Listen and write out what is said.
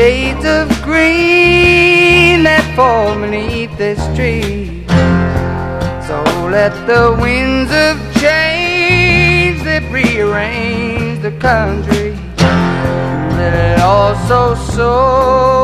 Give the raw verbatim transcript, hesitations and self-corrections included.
shades of green that fall beneath this tree. So let the winds of change that rearrange the country, let it also sow